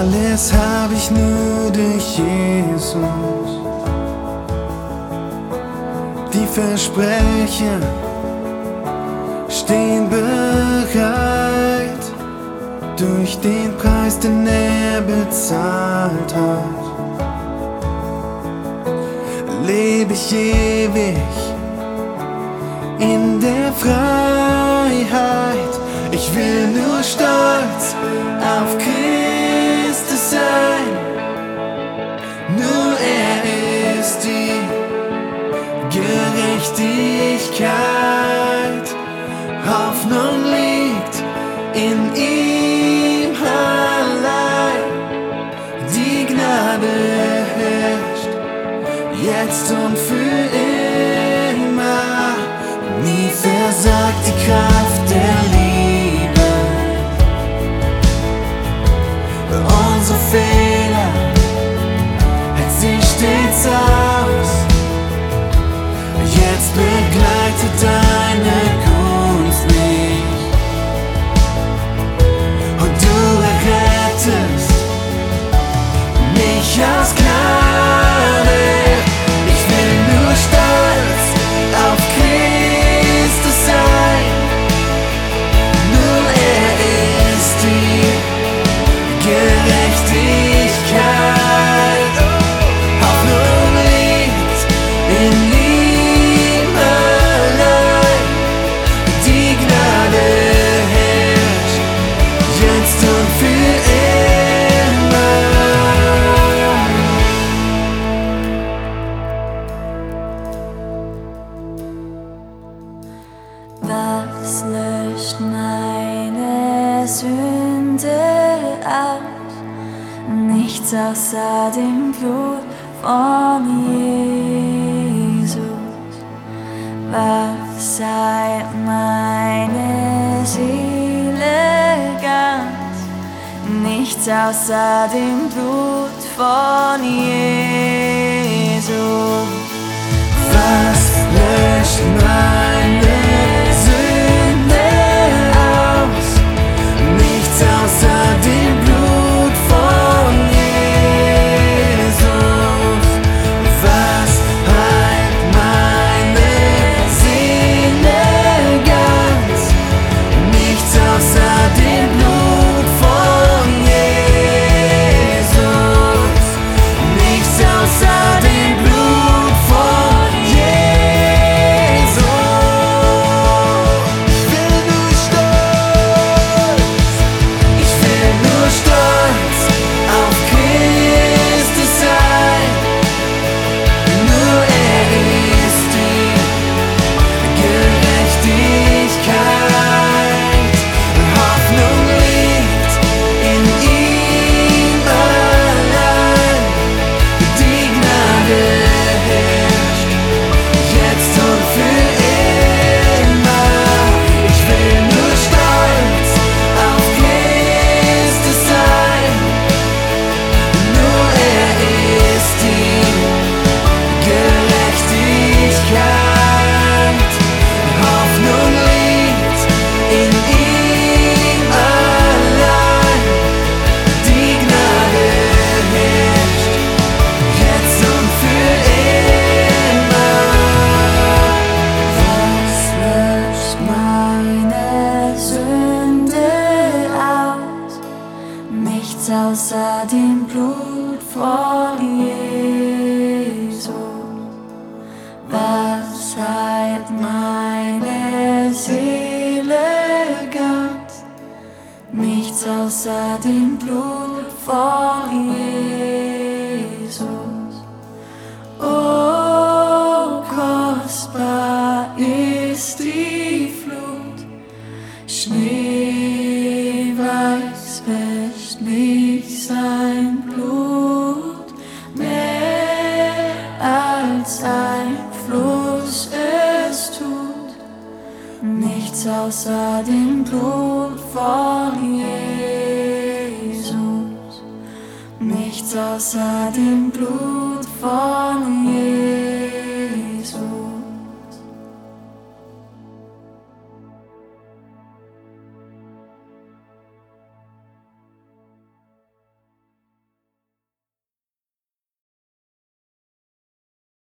Alles hab ich nur durch Jesus. Die Versprechen stehen bereit durch den Preis, den er bezahlt hat. Lebe ich ewig in der Freiheit. Ich will nur stolz auf Christus sein. Nur er ist die Gerechtigkeit. Hoffnung liegt in ihm allein. Die Gnade herrscht jetzt und für immer. Nie versagt die Kraft der Liebe. Unsere Fehler hält sie stets aus. Jetzt begleitet deine Gunst mich und du errettest mich aus Gnade. Ich will nur stolz auf Christus sein. Nur er ist die Gerechtigkeit. Hoffnung liegt in ihm allein. Die Gnade herrscht jetzt und für immer. Was löscht meine Sünde aus? Nichts außer dem Blut von Jesus. Was heilt meine Seele ganz? Nichts außer dem Blut von Jesus. Was löscht meine Sünde aus? Nichts außer dem Blut von Jesus. Was heilt meine Seele ganz? Nichts außer dem Blut von Jesus. Nichts außer dem Blut von Jesus. Ich will nur stolz auf Christus sein. Nur er ist die Gerechtigkeit. Hoffnung liegt in ihm allein. Die Gnade herrscht jetzt und für immer. Ich will nur stolz auf Christus sein. Nur er ist die Gerechtigkeit. Hoffnung liegt in ihm allein. Die Gnade herrscht jetzt und für immer. Was löscht meine Sünde aus? Nichts außer dem Blut von Jesus. Was heilt meine Seele ganz? Nichts außer dem Blut von Jesus. Oh, kostbar ist die Flut, schneeweiß wäscht mich sein Blut, mehr als ein Fluss es tut. Nichts außer dem Blut von Jesus. Nichts außer dem Blut von Jesus.